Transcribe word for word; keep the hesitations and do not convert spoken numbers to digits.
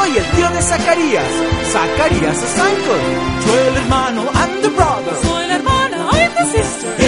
Soy el tío de Zacarías, Zacarías is uncle. Yo el hermano, I'm the brother. Soy la hermana, I'm the sister.